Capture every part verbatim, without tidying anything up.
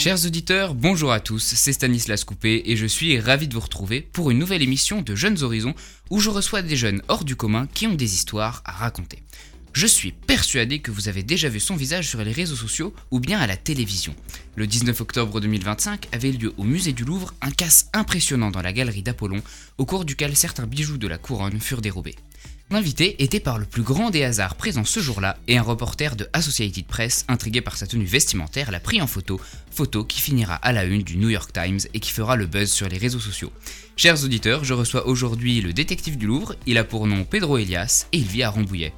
Chers auditeurs, bonjour à tous, c'est Stanislas Coupé et je suis ravi de vous retrouver pour une nouvelle émission de Jeunes Horizons où je reçois des jeunes hors du commun qui ont des histoires à raconter. Je suis persuadé que vous avez déjà vu son visage sur les réseaux sociaux ou bien à la télévision. Le dix-neuf octobre deux mille vingt-cinq avait lieu au musée du Louvre un casse impressionnant dans la galerie d'Apollon, au cours duquel certains bijoux de la couronne furent dérobés. L'invité était par le plus grand des hasards présent ce jour-là et un reporter de Associated Press, intrigué par sa tenue vestimentaire, l'a pris en photo, photo qui finira à la une du New York Times et qui fera le buzz sur les réseaux sociaux. Chers auditeurs, je reçois aujourd'hui le détective du Louvre, il a pour nom Pedro Elias et il vit à Rambouillet.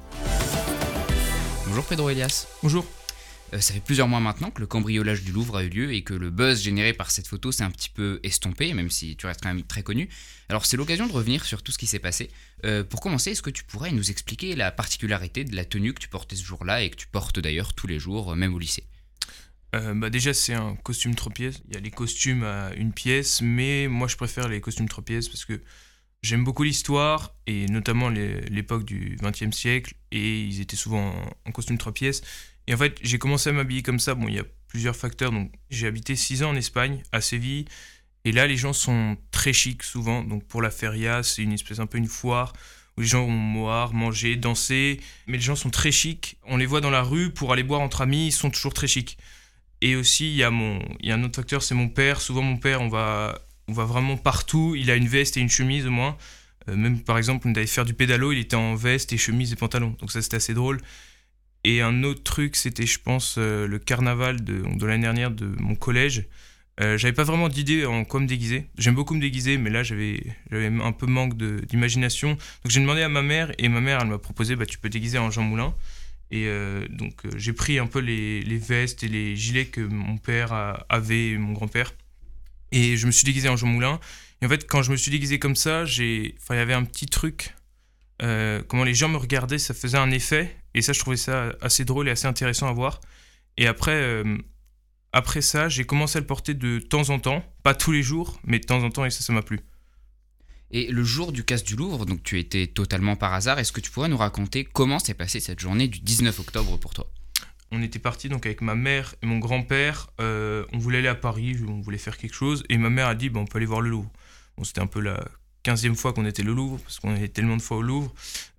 Bonjour Pedro Elias. Bonjour. Euh, ça fait plusieurs mois maintenant que le cambriolage du Louvre a eu lieu et que le buzz généré par cette photo s'est un petit peu estompé, même si tu restes quand même très connu. Alors c'est l'occasion de revenir sur tout ce qui s'est passé. Euh, pour commencer, est-ce que tu pourrais nous expliquer la particularité de la tenue que tu portais ce jour-là et que tu portes d'ailleurs tous les jours, même au lycée ? Euh, bah déjà c'est un costume trois pièces, il y a les costumes à une pièce, mais moi je préfère les costumes trois pièces parce que j'aime beaucoup l'histoire et notamment les, l'époque du vingtième siècle et ils étaient souvent en, en costume trois pièces. Et en fait j'ai commencé à m'habiller comme ça, bon il y a plusieurs facteurs, donc j'ai habité six ans en Espagne, à Séville, et là les gens sont très chics souvent, donc pour la feria c'est une espèce un peu une foire où les gens vont boire, manger, danser, mais les gens sont très chics, on les voit dans la rue pour aller boire entre amis, ils sont toujours très chics. Et aussi il y a mon, il y a un autre facteur, c'est mon père, souvent mon père on va, on va vraiment partout, il a une veste et une chemise au moins, euh, même par exemple on allait faire du pédalo, il était en veste et chemise et pantalon, donc ça c'était assez drôle. Et un autre truc, c'était, je pense, euh, le carnaval de, de l'année dernière de mon collège. Euh, j'avais pas vraiment d'idée en quoi me déguiser. J'aime beaucoup me déguiser, mais là, j'avais, j'avais un peu manque de, d'imagination. Donc, j'ai demandé à ma mère, et ma mère, elle m'a proposé, bah, tu peux te déguiser en Jean Moulin. Et euh, donc, euh, j'ai pris un peu les, les vestes et les gilets que mon père a, avait et mon grand-père. Et je me suis déguisé en Jean Moulin. Et en fait, quand je me suis déguisé comme ça, j'ai... Enfin, il y avait un petit truc... Euh, comment les gens me regardaient, ça faisait un effet, et ça je trouvais ça assez drôle et assez intéressant à voir. Et après, euh, après ça, j'ai commencé à le porter de temps en temps, pas tous les jours, mais de temps en temps, et ça, ça m'a plu. Et le jour du casse du Louvre, donc tu étais totalement par hasard, est-ce que tu pourrais nous raconter comment s'est passée cette journée du dix-neuf octobre pour toi ? On était partis donc avec ma mère et mon grand-père, euh, on voulait aller à Paris, on voulait faire quelque chose, et ma mère a dit bah, on peut aller voir le Louvre. Bon, c'était un peu la quinzième fois qu'on était au Louvre, parce qu'on était tellement de fois au Louvre,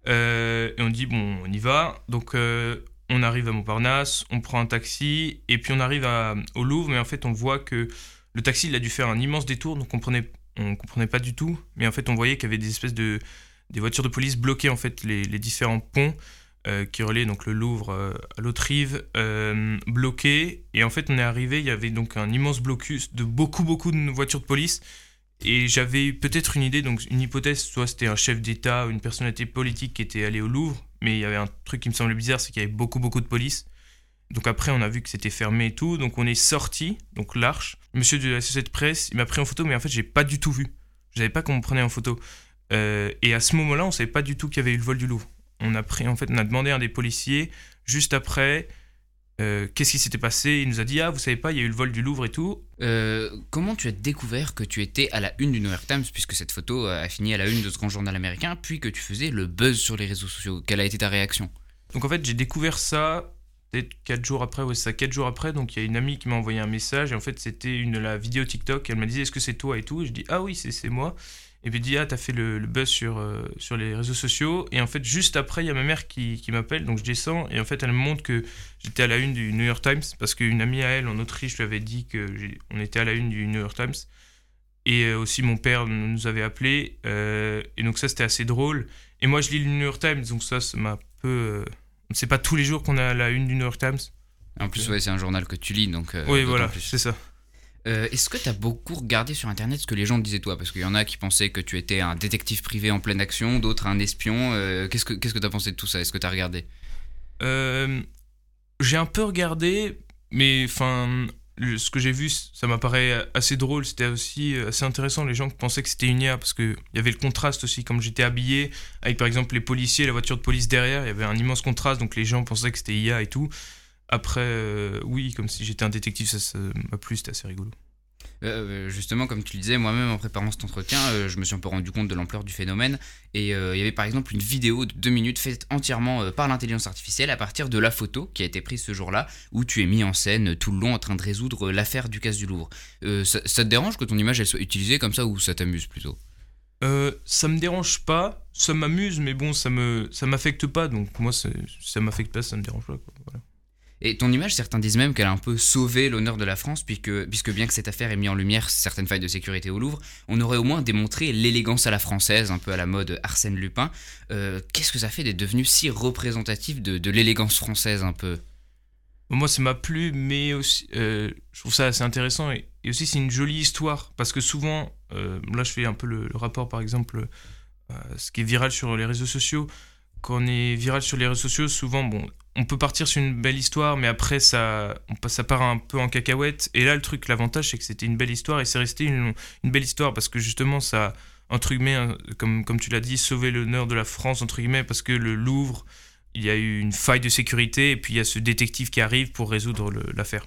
euh, et on dit bon on y va, donc euh, on arrive à Montparnasse, on prend un taxi, et puis on arrive à, au Louvre, mais en fait on voit que le taxi il a dû faire un immense détour, donc on comprenait, on comprenait pas du tout, mais en fait on voyait qu'il y avait des espèces de, des voitures de police bloquaient en fait les, les différents ponts, euh, qui relaient donc le Louvre euh, à l'autre rive, euh, bloqués, et en fait on est arrivé, il y avait donc un immense blocus de beaucoup beaucoup de voitures de police. Et j'avais eu peut-être une idée, donc une hypothèse, soit c'était un chef d'État, une personnalité politique qui était allé au Louvre, mais il y avait un truc qui me semblait bizarre, c'est qu'il y avait beaucoup beaucoup de police. Donc après on a vu que c'était fermé et tout, donc on est sorti, donc l'arche. Monsieur de la société de presse, il m'a pris en photo, mais en fait j'ai pas du tout vu. Je savais pas qu'on me prenait en photo. Euh, et à ce moment-là, on savait pas du tout qu'il y avait eu le vol du Louvre. On a pris, en fait, on a demandé à un des policiers juste après. Euh, qu'est-ce qui s'était passé ? Il nous a dit « Ah, vous savez pas, il y a eu le vol du Louvre et tout. Euh, » Comment tu as découvert que tu étais à la une du New York Times, puisque cette photo a fini à la une de ce grand journal américain, puis que tu faisais le buzz sur les réseaux sociaux ? Quelle a été ta réaction ? Donc en fait, j'ai découvert ça peut-être quatre jours après, ouais, c'est ça, quatre jours après. Donc il y a une amie qui m'a envoyé un message, et en fait, c'était une, la vidéo TikTok. Elle m'a dit « Est-ce que c'est toi ?» et tout. Et je dis « Ah oui, c'est, c'est moi. » Et puis elle dit « Ah, t'as fait le, le buzz sur, euh, sur les réseaux sociaux. » Et en fait, juste après, il y a ma mère qui, qui m'appelle, donc je descends, et en fait, elle me montre que j'étais à la une du New York Times, parce qu'une amie à elle, en Autriche, lui avait dit qu'on était à la une du New York Times. Et euh, aussi, mon père nous avait appelé, euh, et donc ça, c'était assez drôle. Et moi, je lis le New York Times, donc ça, ça m'a un peu... Euh, c'est pas tous les jours qu'on est à la une du New York Times. En plus, ouais, c'est un journal que tu lis, donc... Euh, oui, voilà, plus. c'est ça. Euh, est-ce que tu as beaucoup regardé sur internet ce que les gens disaient toi ? Parce qu'il y en a qui pensaient que tu étais un détective privé en pleine action, d'autres un espion. Euh, qu'est-ce que qu'est-ce que tu as pensé de tout ça ? Est-ce que tu as regardé ? euh, J'ai un peu regardé, mais enfin, ce que j'ai vu, ça m'apparaît assez drôle. C'était aussi assez intéressant, les gens qui pensaient que c'était une I A, parce qu'il y avait le contraste aussi, comme j'étais habillé, avec par exemple les policiers, la voiture de police derrière, il y avait un immense contraste, donc les gens pensaient que c'était I A et tout. Après, euh, oui, comme si j'étais un détective, ça, ça m'a plu, c'était assez rigolo. Euh, justement, comme tu le disais, moi-même en préparant cet entretien, euh, je me suis un peu rendu compte de l'ampleur du phénomène. Et euh, il y avait par exemple une vidéo de deux minutes faite entièrement euh, par l'intelligence artificielle à partir de la photo qui a été prise ce jour-là, où tu es mis en scène tout le long en train de résoudre l'affaire du casse du Louvre. Euh, ça, ça te dérange que ton image elle soit utilisée comme ça ou ça t'amuse plutôt? Euh, ça me dérange pas, ça m'amuse, mais bon, ça me ça m'affecte pas, donc moi, c'est- ça m'affecte pas, ça me dérange pas, quoi. Voilà. Et ton image, certains disent même qu'elle a un peu sauvé l'honneur de la France, puisque, puisque bien que cette affaire ait mis en lumière certaines failles de sécurité au Louvre, on aurait au moins démontré l'élégance à la française, un peu à la mode Arsène Lupin. Euh, qu'est-ce que ça fait d'être devenu si représentatif de, de l'élégance française un peu? Moi, ça m'a plu, mais aussi, euh, je trouve ça assez intéressant, et, et aussi c'est une jolie histoire, parce que souvent, euh, là, je fais un peu le, le rapport, par exemple, euh, ce qui est viral sur les réseaux sociaux. Quand on est viral sur les réseaux sociaux, souvent, bon, on peut partir sur une belle histoire, mais après, ça, on, passe- ça part un peu en cacahuète. Et là, le truc, l'avantage, c'est que c'était une belle histoire, et c'est resté une, une belle histoire, parce que justement, ça, entre guillemets, hein, comme, comme tu l'as dit, sauver l'honneur de la France, entre guillemets, parce que le Louvre, il y a eu une faille de sécurité, et puis il y a ce détective qui arrive pour résoudre le- l'affaire.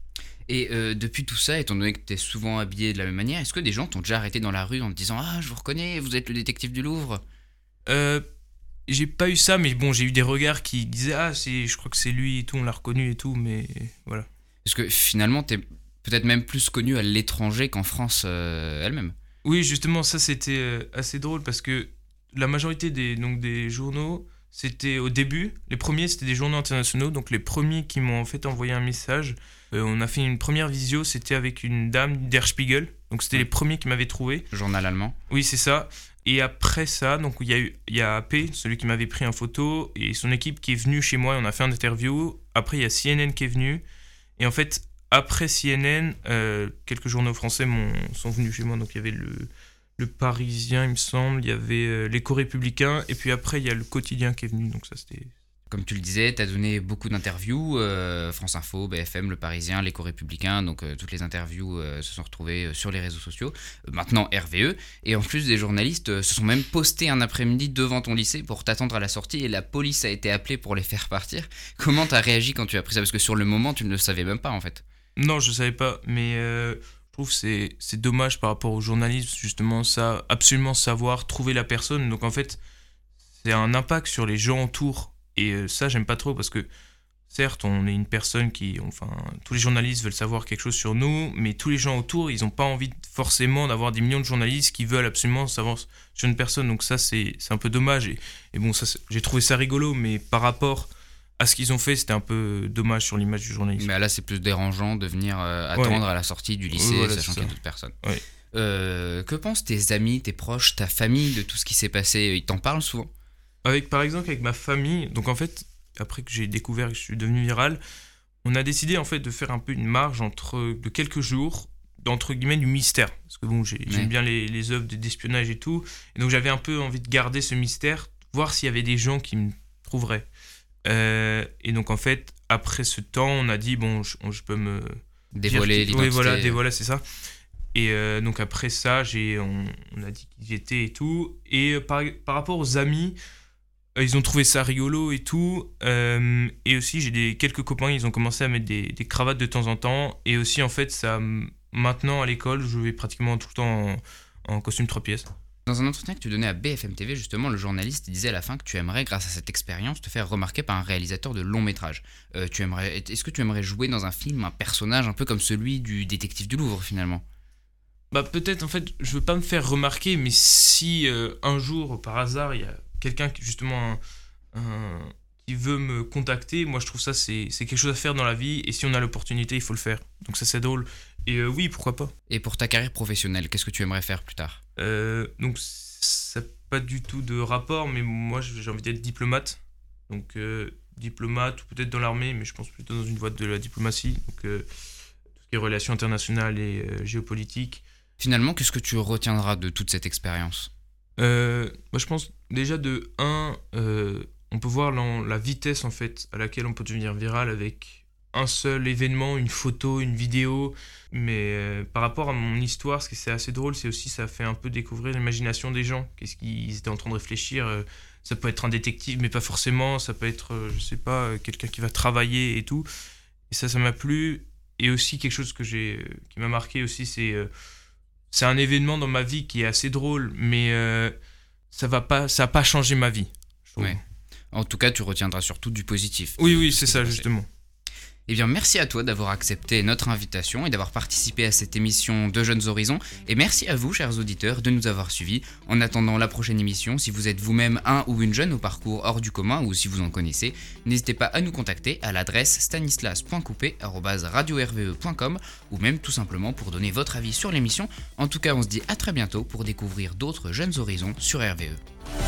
Et euh, depuis tout ça, étant donné que tu es souvent habillé de la même manière, est-ce que des gens t'ont déjà arrêté dans la rue en te disant «Ah, je vous reconnais, vous êtes le détective du Louvre»? Euh, j'ai pas eu ça, mais bon, j'ai eu des regards qui disaient ah, c'est, je crois que c'est lui et tout, on l'a reconnu et tout, mais voilà. Parce que finalement, t'es peut-être même plus connu à l'étranger qu'en France euh, elle-même. Oui, justement, ça c'était euh, assez drôle parce que la majorité des, donc, des journaux, c'était au début, les premiers c'était des journaux internationaux, donc les premiers qui m'ont en fait envoyé un message. Euh, on a fait une première visio, c'était avec une dame d'Er Spiegel, donc c'était les premiers qui m'avaient trouvé. Journal allemand. Oui, c'est ça. Et après ça, donc il y a eu il y a A P, celui qui m'avait pris en photo, et son équipe qui est venue chez moi, et on a fait une interview. Après, il y a C N N qui est venu. Et en fait, après C N N, euh, quelques journaux français m'ont- sont venus chez moi. Donc il y avait le, le Parisien, il me semble, il y avait euh, l'Écho-Républicain, et puis après, il y a le Quotidien qui est venu. Donc ça, c'était... Comme tu le disais, tu as donné beaucoup d'interviews, euh, France Info, B F M, Le Parisien, L'Écho Républicain, donc euh, toutes les interviews euh, se sont retrouvées euh, sur les réseaux sociaux, Euh, maintenant R V E, et en plus des journalistes euh, se sont même postés un après-midi devant ton lycée pour t'attendre à la sortie, et la police a été appelée pour les faire partir. Comment t'as réagi quand tu as appris ça? Parce que sur le moment, tu ne le savais même pas en fait. Non, je savais pas, mais euh, je trouve que c'est, c'est dommage par rapport au journalisme, justement, ça, absolument savoir trouver la personne. Donc en fait, c'est un impact sur les gens autour. Et euh, ça, j'aime pas trop parce que, certes, on est une personne qui. Enfin, tous les journalistes veulent savoir quelque chose sur nous, mais tous les gens autour, ils ont pas envie de- forcément d'avoir des millions de journalistes qui veulent absolument savoir s- sur une personne. Donc ça, c'est, c'est un peu dommage. Et, et bon, ça, c'est- j'ai trouvé ça rigolo, mais par rapport à ce qu'ils ont fait, c'était un peu dommage sur l'image du journalisme. Mais là, c'est plus dérangeant de venir euh, attendre à la sortie du lycée, Voilà, sachant c'est qu'il y a ça. d'autres personnes. Ouais. Euh, que pensent tes amis, tes proches, ta famille de tout ce qui s'est passé? Ils t'en parlent souvent? Avec, par exemple, avec ma famille, donc en fait, après que j'ai découvert que je suis devenu viral, on a décidé en fait de faire un peu une marge entre de quelques jours, d'entre guillemets du mystère. Parce que bon, j'ai- Ouais. j'aime bien les, les œuvres de- d'espionnage et tout, et donc j'avais un peu envie de garder ce mystère, voir s'il y avait des gens qui me trouveraient. Euh, et donc en fait, après ce temps, on a dit bon, je, je peux me Dévoiler dire qui- l'identité. Oui, voilà, dévoiler, c'est ça. Et euh, donc après ça, j'ai, on, on a dit qui j'étais et tout. Et euh, par, par rapport aux amis, euh, ils ont trouvé ça rigolo et tout. Euh, et aussi, j'ai des, quelques copains, ils ont commencé à mettre des, des cravates de temps en temps. Et aussi, en fait, ça, m- maintenant à l'école, je vais pratiquement tout le temps en, en costume trois pièces. Dans un entretien que tu donnais à B F M T V, justement, le journaliste disait à la fin que tu aimerais, grâce à cette expérience, te faire remarquer par un réalisateur de long métrage. Euh, tu aimerais, est-ce que tu aimerais jouer dans un film un personnage un peu comme celui du détective du Louvre, finalement? Bah peut-être en fait, je veux pas me faire remarquer, mais si euh, un jour par hasard il y a quelqu'un qui justement un- un- qui veut me contacter, moi je trouve ça c'est c'est quelque chose à faire dans la vie, et si on a l'opportunité il faut le faire. Donc ça c'est drôle. Et euh, oui, pourquoi pas. Et pour ta carrière professionnelle, qu'est-ce que tu aimerais faire plus tard? Euh, donc ça n'a pas du tout de rapport, mais moi j'ai envie d'être diplomate. Donc euh, diplomate ou peut-être dans l'armée, mais je pense plutôt dans une voie de la diplomatie. Donc euh, tout ce qui est relations internationales et euh, géopolitique. Finalement, qu'est-ce que tu retiendras de toute cette expérience? Euh, moi, je pense déjà de un, euh, on peut voir la, la vitesse en fait à laquelle on peut devenir viral avec un seul événement, une photo, une vidéo. Mais euh, par rapport à mon histoire, ce qui c'est assez drôle, c'est aussi ça fait un peu découvrir l'imagination des gens. Qu'est-ce qu'ils étaient en train de réfléchir. euh, Ça peut être un détective, mais pas forcément. Ça peut être, euh, je sais pas, euh, quelqu'un qui va travailler et tout. Et ça, ça m'a plu. Et aussi quelque chose que j'ai, qui m'a marqué aussi, c'est, euh, c'est un événement dans ma vie qui est assez drôle, mais euh, ça va pas, ça a pas changé ma vie. Je trouve. Ouais. En tout cas, tu retiendras surtout du positif. Oui, oui, Ce c'est qui ça, s'est passé. justement. Eh bien, merci à toi d'avoir accepté notre invitation et d'avoir participé à cette émission de Jeunes Horizons. Et merci à vous, chers auditeurs, de nous avoir suivis. En attendant la prochaine émission, si vous êtes vous-même un ou une jeune au parcours hors du commun ou si vous en connaissez, n'hésitez pas à nous contacter à l'adresse stanislas point coupé arobase radio r v e point com ou même tout simplement pour donner votre avis sur l'émission. En tout cas, on se dit à très bientôt pour découvrir d'autres Jeunes Horizons sur R V E.